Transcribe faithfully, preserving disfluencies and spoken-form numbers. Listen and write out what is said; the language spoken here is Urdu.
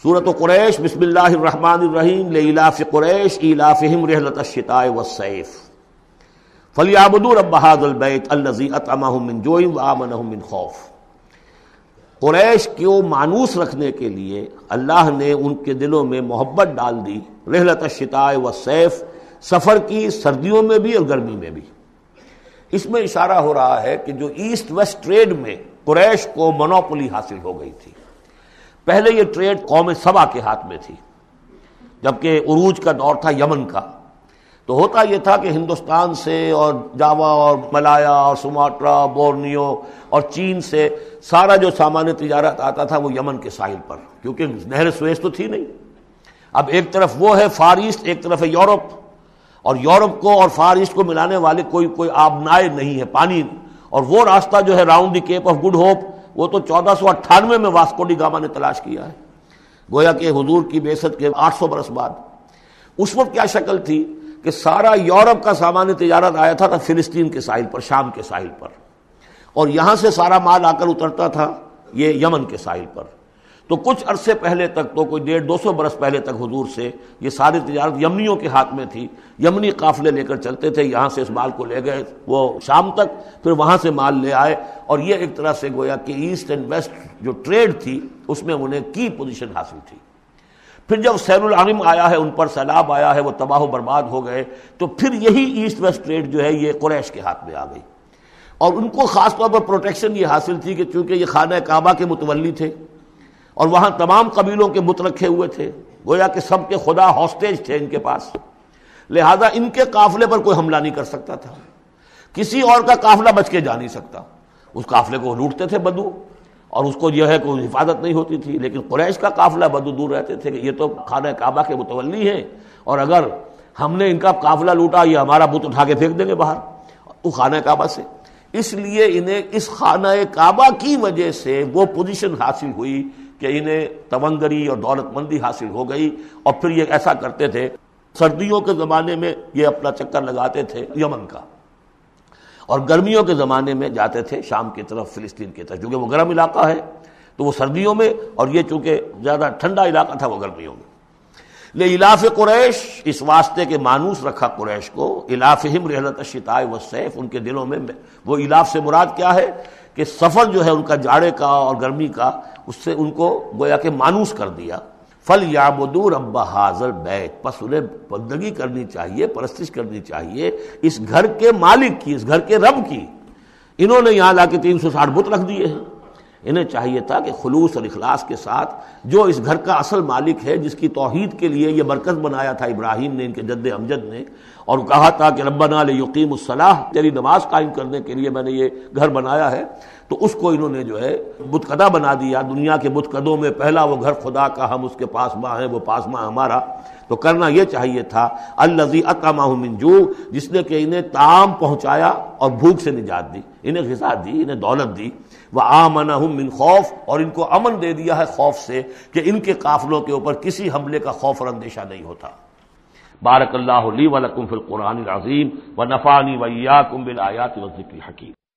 سورۃ قریش بسم اللہ الرحمن الرحیم لإلاف قریش ایلافہم رحلۃ الشتاء والصیف فلیعبدوا رب ھذا البیت الذی اطعمہم من جوع وآمنہم من خوف۔ قریش کو مانوس رکھنے کے لیے اللہ نے ان کے دلوں میں محبت ڈال دی، رحلۃ الشتاء والصیف، سفر کی سردیوں میں بھی اور گرمی میں بھی۔ اس میں اشارہ ہو رہا ہے کہ جو ایسٹ ویسٹ ٹریڈ میں قریش کو مونوپولی حاصل ہو گئی تھی۔ پہلے یہ ٹریڈ قوم سبا کے ہاتھ میں تھی، جبکہ عروج کا دور تھا یمن کا۔ تو ہوتا یہ تھا کہ ہندوستان سے اور جاوا اور ملایا اور سماٹرا، بورنیو اور چین سے سارا جو سامان تجارت آتا تھا وہ یمن کے ساحل پر، کیونکہ نہر سویس تو تھی نہیں۔ اب ایک طرف وہ ہے فار ایسٹ، ایک طرف ہے یورپ، اور یورپ کو اور فار ایسٹ کو ملانے والے کوئی کوئی آبنائے نہیں ہے، پانی۔ اور وہ راستہ جو ہے round the Cape of Good Hope, وہ تو چودہ سو اٹھانوے میں واسکو ڈی گاما نے تلاش کیا ہے، گویا کہ حضور کی بعثت کے آٹھ سو برس بعد۔ اس وقت کیا شکل تھی کہ سارا یورپ کا سامان تجارت آیا تھا فلسطین کے ساحل پر، شام کے ساحل پر، اور یہاں سے سارا مال آ کر اترتا تھا یہ یمن کے ساحل پر۔ تو کچھ عرصے پہلے تک، تو کوئی ڈیڑھ دو سو برس پہلے تک حضور سے یہ ساری تجارت یمنیوں کے ہاتھ میں تھی۔ یمنی قافلے لے کر چلتے تھے، یہاں سے اس مال کو لے گئے وہ شام تک، پھر وہاں سے مال لے آئے، اور یہ ایک طرح سے گویا کہ ایسٹ اینڈ ویسٹ جو ٹریڈ تھی اس میں انہیں کی پوزیشن حاصل تھی۔ پھر جب سیل العرم آیا ہے، ان پر سیلاب آیا ہے، وہ تباہ و برباد ہو گئے، تو پھر یہی ایسٹ ویسٹ ٹریڈ جو ہے یہ قریش کے ہاتھ میں آ گئی، اور ان کو خاص طور پر پروٹیکشن یہ حاصل تھی کہ چونکہ یہ خانہ کعبہ کے متولی تھے اور وہاں تمام قبیلوں کے بت رکھے ہوئے تھے، گویا کہ سب کے خدا ہاسٹیج تھے ان کے پاس، لہذا ان کے قافلے پر کوئی حملہ نہیں کر سکتا تھا، کسی اور کا قافلہ بچ کے جا نہیں سکتا۔ اس قافلے کو لوٹتے تھے بدو، اور اس کو جو ہے کوئی حفاظت نہیں ہوتی تھی، لیکن قریش کا قافلہ بدو دور رہتے تھے کہ یہ تو خانہ کعبہ کے متولی ہیں، اور اگر ہم نے ان کا قافلہ لوٹا یہ ہمارا بت اٹھا کے پھینک دیں گے باہر وہ خانہ کعبہ سے۔ اس لیے انہیں اس خانہ کعبہ کی وجہ سے وہ پوزیشن حاصل ہوئی کہ انہیں تونگری اور دولت مندی حاصل ہو گئی، اور پھر یہ ایسا کرتے تھے سردیوں کے زمانے میں یہ اپنا چکر لگاتے تھے یمن کا، اور گرمیوں کے زمانے میں جاتے تھے شام کی طرف، فلسطین کی طرف، کیونکہ وہ گرم علاقہ ہے تو وہ سردیوں میں، اور یہ چونکہ زیادہ ٹھنڈا علاقہ تھا وہ گرمیوں میں۔ لإلاف قریش، اس واسطے کے مانوس رکھا قریش کو، الافہم رحلۃ الشتاء والصیف، ان کے دلوں میں وہ الاف سے مراد کیا ہے کہ سفر جو ہے ان کا جاڑے کا اور گرمی کا، اس سے ان کو گویا کہ مانوس کر دیا۔ فَلْيَعْبُدُوا رَبَّ هَٰذَا الْبَيْتِ، پس انہیں بندگی کرنی چاہیے، پرستش کرنی چاہیے اس گھر کے مالک کی، اس گھر کے رب کی۔ انہوں نے یہاں لا کے تین سو ساٹھ بت رکھ دیے ہیں، انہیں چاہیے تھا کہ خلوص اور اخلاص کے ساتھ جو اس گھر کا اصل مالک ہے، جس کی توحید کے لیے یہ مرکز بنایا تھا ابراہیم نے، ان کے جد امجد نے، اور کہا تھا کہ ربنا لیقیموا الصلاۃ، تیری نماز قائم کرنے کے لیے میں نے یہ گھر بنایا ہے، تو اس کو انہوں نے جو ہے بت قدا بنا دیا۔ دنیا کے بت قدوں میں پہلا وہ گھر خدا کا، ہم اس کے پاس ماں ہیں، وہ پاس ماں ہمارا۔ تو کرنا یہ چاہیے تھا الذی اطعمہم من جوع، جس نے کہ انہیں طعام پہنچایا اور بھوک سے نجات دی، انہیں غذا دی، انہیں دولت دی، وآمنہم من خوف، اور ان کو امن دے دیا ہے خوف سے کہ ان کے قافلوں کے اوپر کسی حملے کا خوف اور اندیشہ نہیں ہوتا۔ بارک اللہ لی ولکم فی القرآن العظیم ونفعنی وإیاکم بالآیات والذکر الحکیم۔